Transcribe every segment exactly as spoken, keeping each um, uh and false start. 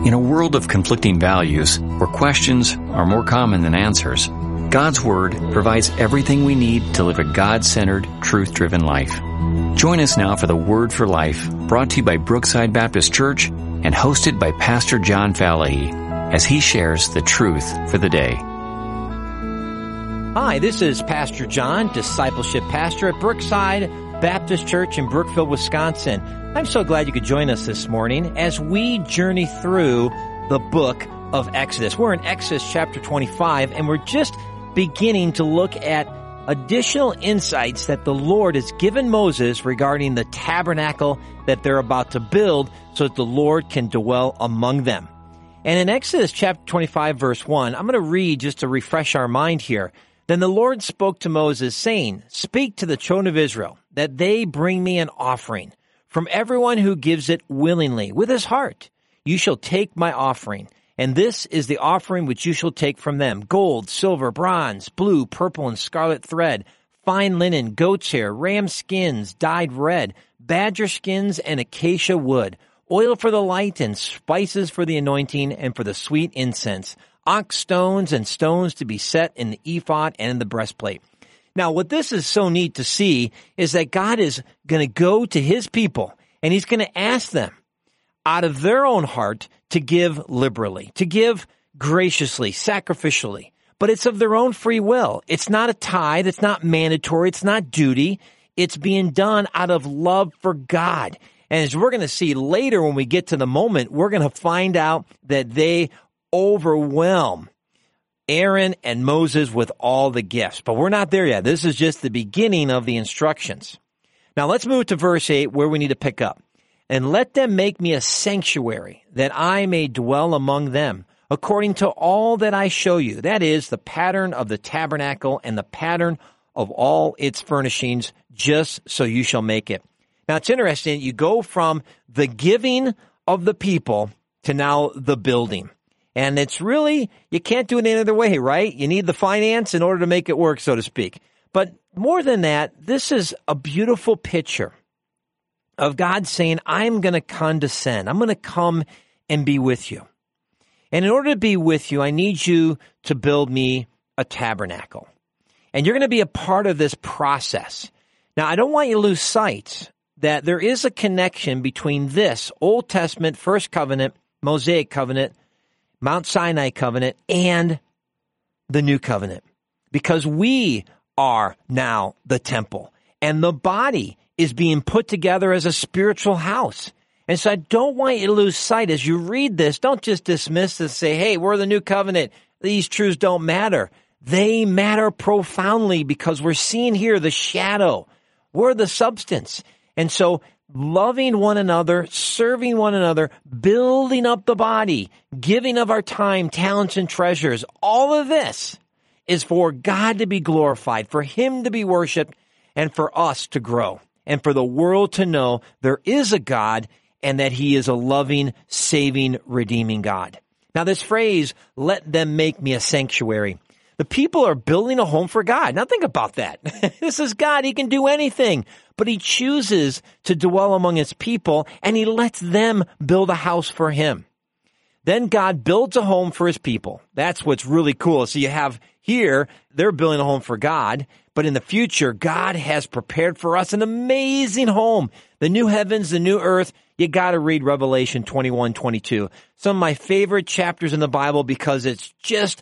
In a world of conflicting values, where questions are more common than answers, God's Word provides everything we need to live a God-centered, truth-driven life. Join us now for the Word for Life, brought to you by Brookside Baptist Church and hosted by Pastor John Falahy, as he shares the truth for the day. Hi, this is Pastor John, Discipleship Pastor at Brookside Baptist Church in Brookfield, Wisconsin. I'm so glad you could join us this morning as we journey through the book of Exodus. We're in Exodus chapter twenty-five, and we're just beginning to look at additional insights that the Lord has given Moses regarding the tabernacle that they're about to build so that the Lord can dwell among them. And in Exodus chapter twenty-five, verse one, I'm going to read just to refresh our mind here. Then the Lord spoke to Moses, saying, "Speak to the children of Israel, that they bring me an offering. From everyone who gives it willingly, with his heart, you shall take my offering. And this is the offering which you shall take from them: gold, silver, bronze, blue, purple, and scarlet thread, fine linen, goat's hair, ram skins dyed red, badger skins, and acacia wood, oil for the light, and spices for the anointing, and for the sweet incense, ox stones, and stones to be set in the ephod and in the breastplate." Now, what this is so neat to see is that God is going to go to his people, and he's going to ask them out of their own heart to give liberally, to give graciously, sacrificially. But it's of their own free will. It's not a tithe. It's not mandatory. It's not duty. It's being done out of love for God. And as we're going to see later when we get to the moment, we're going to find out that they overwhelm Aaron and Moses with all the gifts. But we're not there yet. This is just the beginning of the instructions. Now let's move to verse eight, where we need to pick up. "And let them make me a sanctuary, that I may dwell among them, according to all that I show you." That is the pattern of the tabernacle and the pattern of all its furnishings, just so you shall make it. Now it's interesting. You go from the giving of the people to now the building. And it's really, you can't do it any other way, right? You need the finance in order to make it work, so to speak. But more than that, this is a beautiful picture of God saying, I'm going to condescend. I'm going to come and be with you. And in order to be with you, I need you to build me a tabernacle. And you're going to be a part of this process. Now, I don't want you to lose sight that there is a connection between this Old Testament, First Covenant, Mosaic Covenant, Mount Sinai Covenant, and the New Covenant. Because we are now the temple, and the body is being put together as a spiritual house. And so I don't want you to lose sight as you read this. Don't just dismiss this and say, hey, we're the New Covenant. These truths don't matter. They matter profoundly because we're seeing here the shadow. We're the substance. And so loving one another, serving one another, building up the body, giving of our time, talents, and treasures, all of this is for God to be glorified, for him to be worshiped, and for us to grow, and for the world to know there is a God and that he is a loving, saving, redeeming God. Now this phrase, "let them make me a sanctuary," the people are building a home for God. Now think about that. This is God. He can do anything, but he chooses to dwell among his people, and he lets them build a house for him. Then God builds a home for his people. That's what's really cool. So you have here, they're building a home for God, but in the future, God has prepared for us an amazing home. The new heavens, the new earth. You got to read Revelation twenty-one, twenty-two. Some of my favorite chapters in the Bible because it's just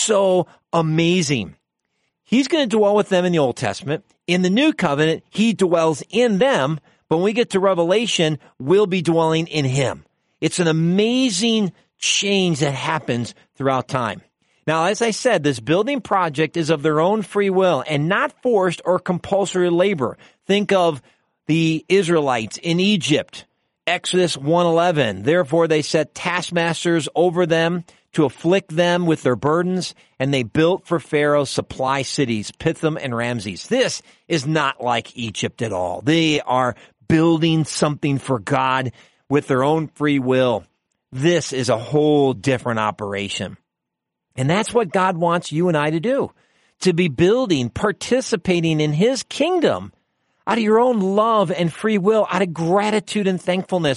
so amazing. He's going to dwell with them in the Old Testament. In the New Covenant, he dwells in them. But when we get to Revelation, we'll be dwelling in him. It's an amazing change that happens throughout time. Now, as I said, this building project is of their own free will and not forced or compulsory labor. Think of the Israelites in Egypt. Exodus one eleven, "Therefore they set taskmasters over them to afflict them with their burdens, and they built for Pharaoh supply cities, Pithom and Ramses." This is not like Egypt at all. They are building something for God with their own free will. This is a whole different operation. And that's what God wants you and I to do, to be building, participating in his kingdom out of your own love and free will, out of gratitude and thankfulness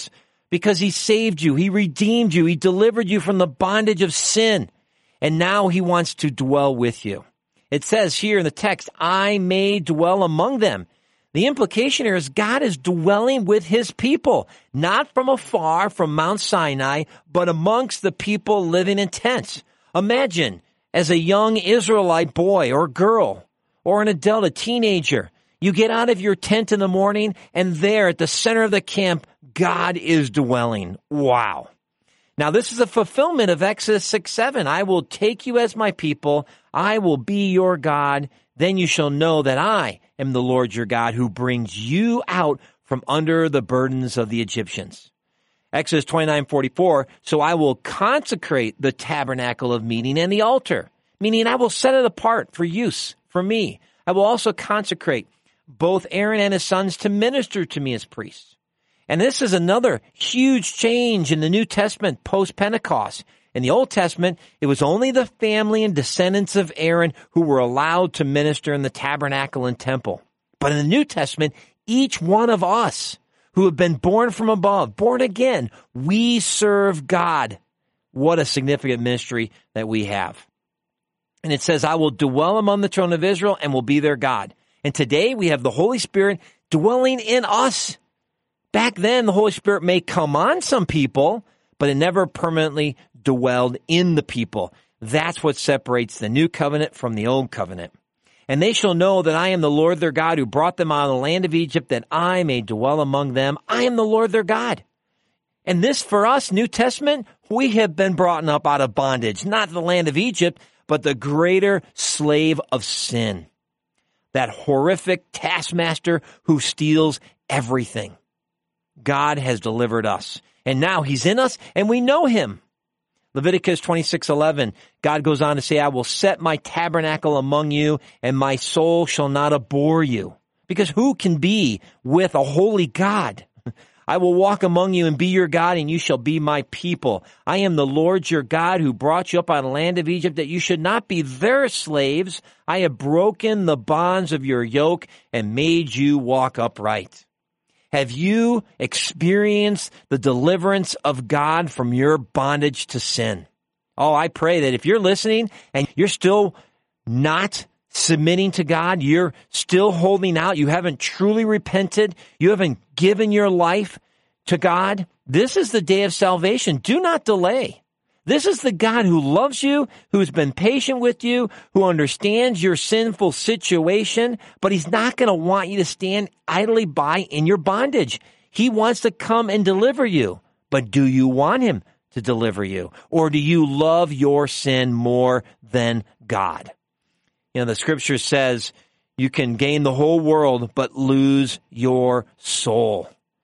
because he saved you. He redeemed you. He delivered you from the bondage of sin. And now he wants to dwell with you. It says here in the text, I may dwell among them. The implication here is God is dwelling with his people, not from afar, from Mount Sinai, but amongst the people living in tents. Imagine, as a young Israelite boy or girl, or an adult, a teenager, you get out of your tent in the morning, and there at the center of the camp, God is dwelling. Wow. Now, this is a fulfillment of Exodus six seven. I will take you as my people. I will be your God. Then you shall know that I am the Lord your God who brings you out from under the burdens of the Egyptians. Exodus twenty-nine forty-four, so I will consecrate the tabernacle of meeting and the altar, meaning I will set it apart for use, for me. I will also consecrate both Aaron and his sons to minister to me as priests. And this is another huge change in the New Testament post-Pentecost. In the Old Testament, it was only the family and descendants of Aaron who were allowed to minister in the tabernacle and temple. But in the New Testament, each one of us who have been born from above, born again, we serve God. What a significant ministry that we have. And it says, I will dwell among the children of Israel and will be their God. And today we have the Holy Spirit dwelling in us. Back then, the Holy Spirit may come on some people, but it never permanently dwelled in the people. That's what separates the new covenant from the old covenant. And they shall know that I am the Lord their God who brought them out of the land of Egypt, that I may dwell among them. I am the Lord their God. And this for us, New Testament, we have been brought up out of bondage, not the land of Egypt, but the greater slave of sin. That horrific taskmaster who steals everything. God has delivered us. And now he's in us and we know him. Leviticus twenty-six eleven, God goes on to say, I will set my tabernacle among you and my soul shall not abhor you. Because who can be with a holy God? I will walk among you and be your God, and you shall be my people. I am the Lord your God who brought you up out of the land of Egypt, that you should not be their slaves. I have broken the bonds of your yoke and made you walk upright. Have you experienced the deliverance of God from your bondage to sin? Oh, I pray that if you're listening and you're still not submitting to God, you're still holding out, you haven't truly repented, you haven't given your life to God, this is the day of salvation. Do not delay. This is the God who loves you, who's been patient with you, who understands your sinful situation, but he's not going to want you to stand idly by in your bondage. He wants to come and deliver you. But do you want him to deliver you? Or do you love your sin more than God? You know, the scripture says you can gain the whole world, but lose your soul.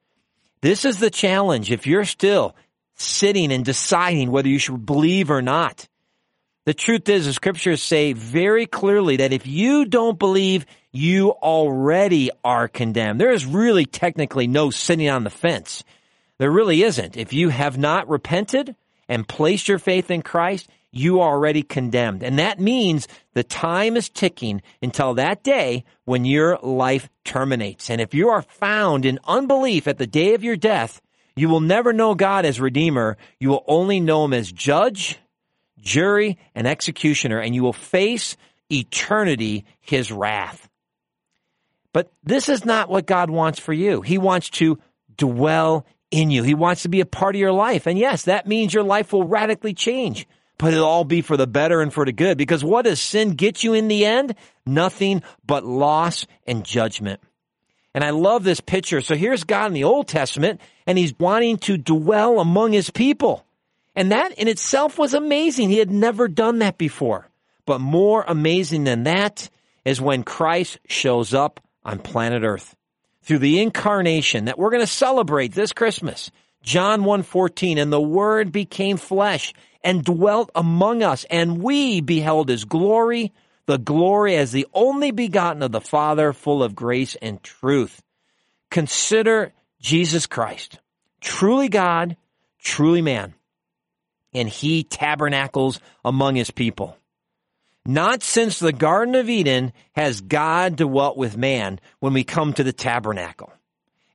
This is the challenge. If you're still sitting and deciding whether you should believe or not. The truth is, the scriptures say very clearly that if you don't believe, you already are condemned. There is really technically no sitting on the fence. There really isn't. If you have not repented and placed your faith in Christ, you are already condemned. And that means the time is ticking until that day when your life terminates. And if you are found in unbelief at the day of your death, you will never know God as Redeemer. You will only know him as judge, jury, and executioner, and you will face eternity, his wrath. But this is not what God wants for you. He wants to dwell in you. He wants to be a part of your life. And yes, that means your life will radically change, but it'll all be for the better and for the good. Because what does sin get you in the end? Nothing but loss and judgment. And I love this picture. So here's God in the Old Testament, and he's wanting to dwell among his people. And that in itself was amazing. He had never done that before. But more amazing than that is when Christ shows up on planet Earth through the incarnation that we're going to celebrate this Christmas. John one fourteen, and the Word became flesh and dwelt among us, and we beheld his glory, the glory as the only begotten of the Father, full of grace and truth. Consider Jesus Christ, truly God, truly man, and he tabernacles among his people. Not since the Garden of Eden has God dwelt with man when we come to the tabernacle.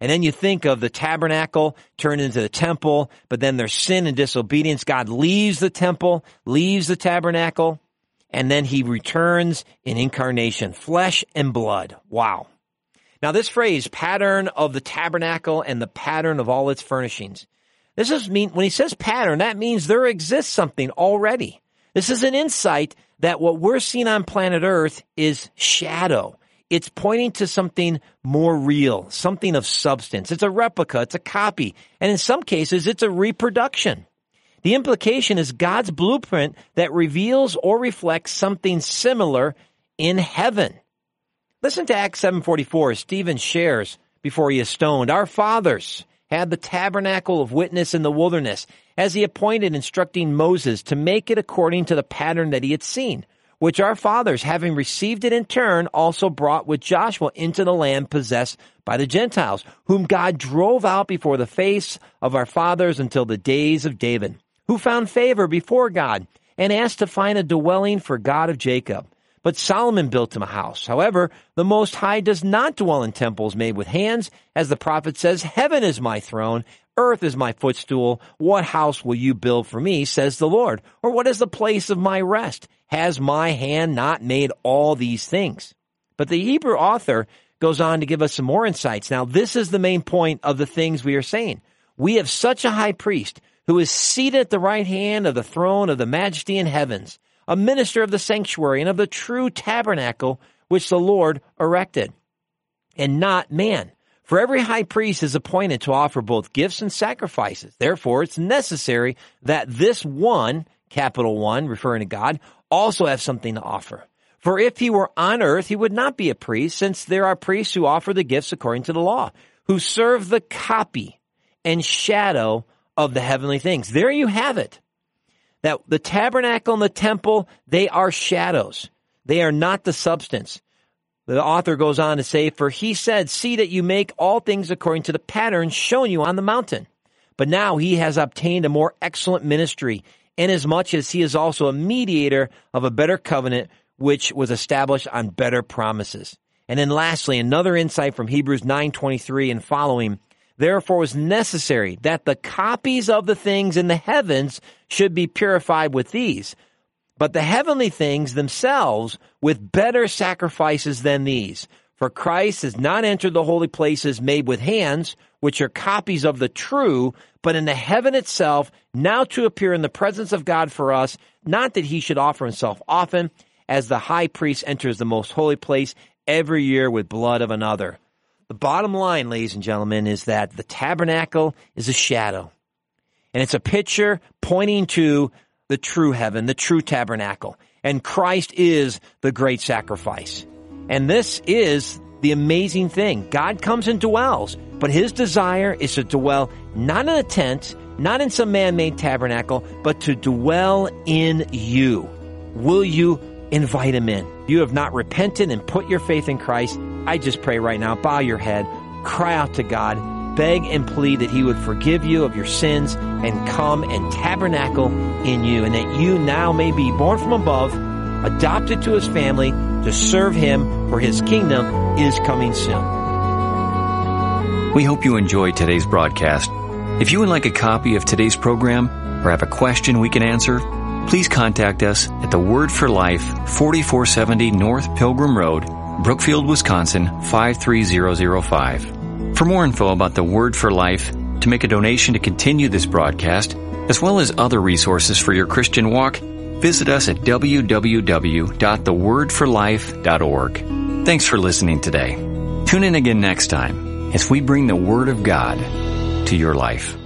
And then you think of the tabernacle turned into the temple, but then there's sin and disobedience. God leaves the temple, leaves the tabernacle, and then he returns in incarnation, flesh and blood. Wow. Now this phrase, pattern of the tabernacle and the pattern of all its furnishings. This is mean, when he says pattern, that means there exists something already. This is an insight that what we're seeing on planet Earth is shadow. It's pointing to something more real, something of substance. It's a replica, it's a copy, and in some cases, it's a reproduction. The implication is God's blueprint that reveals or reflects something similar in heaven. Listen to Acts seven forty-four as Stephen shares before he is stoned. Our fathers had the tabernacle of witness in the wilderness, as he appointed, instructing Moses to make it according to the pattern that he had seen, which our fathers, having received it in turn, also brought with Joshua into the land possessed by the Gentiles, whom God drove out before the face of our fathers until the days of David, who found favor before God and asked to find a dwelling for God of Jacob. But Solomon built him a house. However, the Most High does not dwell in temples made with hands. As the prophet says, heaven is my throne, earth is my footstool. What house will you build for me, says the Lord? Or what is the place of my rest? Has my hand not made all these things? But the Hebrew author goes on to give us some more insights. Now, this is the main point of the things we are saying. We have such a high priest who is seated at the right hand of the throne of the majesty in heavens, a minister of the sanctuary and of the true tabernacle which the Lord erected, and not man. For every high priest is appointed to offer both gifts and sacrifices. Therefore, it's necessary that this one, capital one, referring to God, also have something to offer. For if he were on earth, he would not be a priest, since there are priests who offer the gifts according to the law, who serve the copy and shadow of the heavenly things. There you have it. That the tabernacle and the temple, they are shadows. They are not the substance. The author goes on to say, for he said, see that you make all things according to the pattern shown you on the mountain. But now he has obtained a more excellent ministry, inasmuch as he is also a mediator of a better covenant, which was established on better promises. And then lastly, another insight from Hebrews nine twenty-three and following. Therefore, it was necessary that the copies of the things in the heavens should be purified with these, but the heavenly things themselves with better sacrifices than these. For Christ has not entered the holy places made with hands, which are copies of the true, but in the heaven itself, now to appear in the presence of God for us, not that he should offer himself often, as the high priest enters the most holy place every year with blood of another. The bottom line, ladies and gentlemen, is that the tabernacle is a shadow. And it's a picture pointing to the true heaven, the true tabernacle. And Christ is the great sacrifice. And this is the amazing thing. God comes and dwells, but his desire is to dwell not in a tent, not in some man-made tabernacle, but to dwell in you. Will you invite him in? If you have not repented and put your faith in Christ, I just pray right now, bow your head, cry out to God, beg and plead that he would forgive you of your sins and come and tabernacle in you, and that you now may be born from above, adopted to his family to serve him, for his kingdom is coming soon. We hope you enjoyed today's broadcast. If you would like a copy of today's program or have a question we can answer, please contact us at the Word for Life, forty-four seventy North Pilgrim Road, Brookfield, Wisconsin, five three zero zero five. For more info about the Word for Life, to make a donation to continue this broadcast, as well as other resources for your Christian walk, visit us at w w w dot the word for life dot org. Thanks for listening today. Tune in again next time as we bring the Word of God to your life.